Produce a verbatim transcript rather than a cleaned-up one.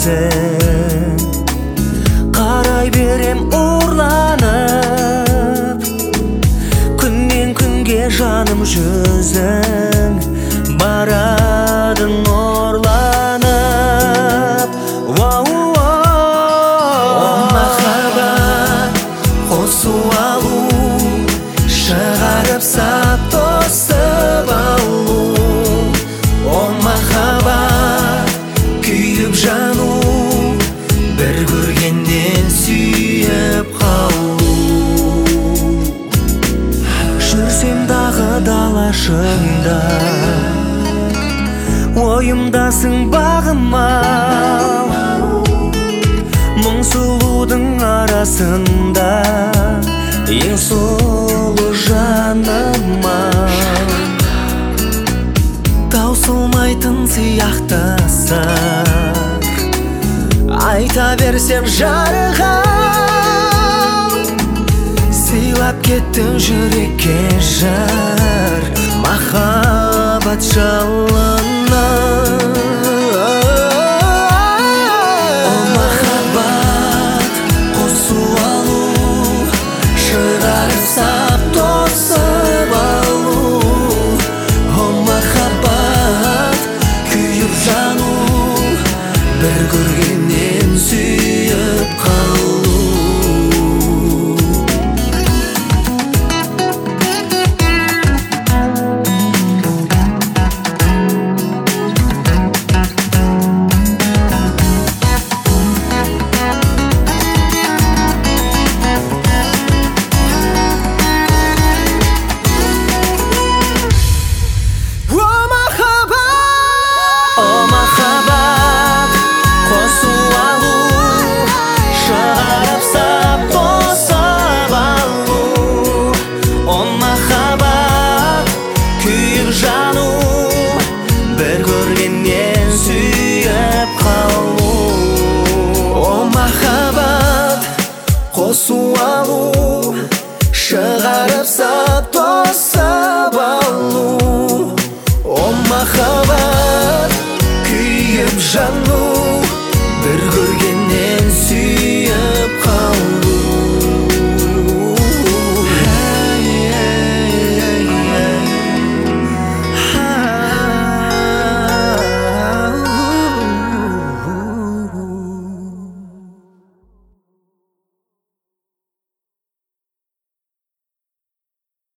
өзің. Қарай берем ұрланып, күннен күнге жаным жүзің, барады нұрланып. О махаббат, қосу алу, шығарып сап тосып алу. О махаббат, күйіп жану, бір көргеннен сүйіп қалу. Жүрсем дағы далашыңда, ойымдасың бағыма. Мың сұлудың арасында ең сұлу жаныма. Таусылмайтын сияқтысың, айта берсем жарыға. Сыйлап кеттің жүрекке жыр, махаббат жалыны. О махаббат, қосу алу, шығарып сап тосып алу. О махаббат, күйіп жану, бір көргеннен сүйіп